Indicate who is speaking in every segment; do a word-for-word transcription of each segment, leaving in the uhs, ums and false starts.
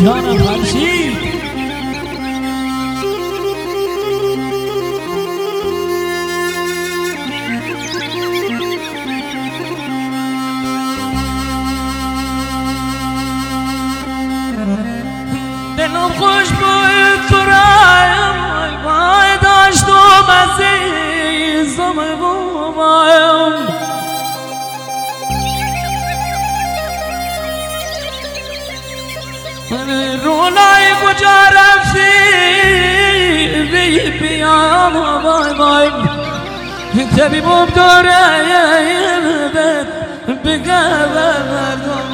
Speaker 1: جانم فرشید دلم خوش بود تو رایم وای داشتم عزیزم بابایم رونای کجا رفتی بی بیام وای وای طبیبم داره بگه مردم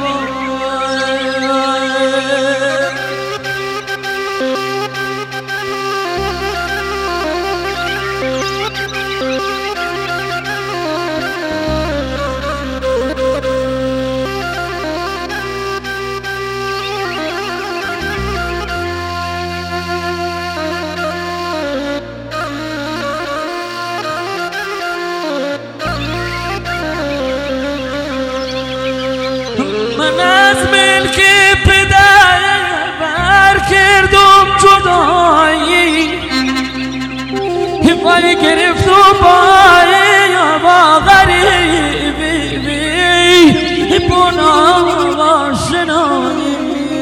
Speaker 1: من از ملک پدر بر کردم جدایی وای گرفت و بای با غریبی بی بنا آشنایی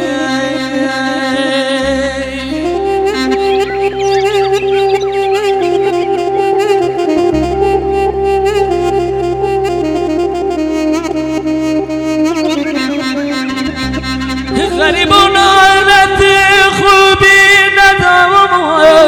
Speaker 1: غریبون حالت خوبی ندارم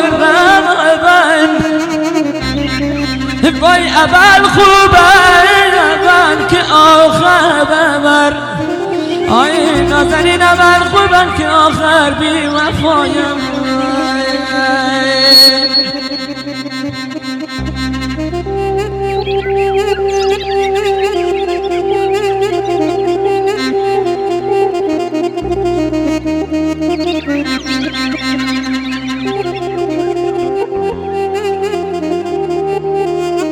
Speaker 1: وای اول خوبه اول که آخر ببر آی نازنین اول خوبن که آخر بی وفایم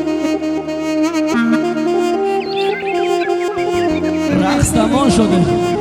Speaker 1: رقص تمام شده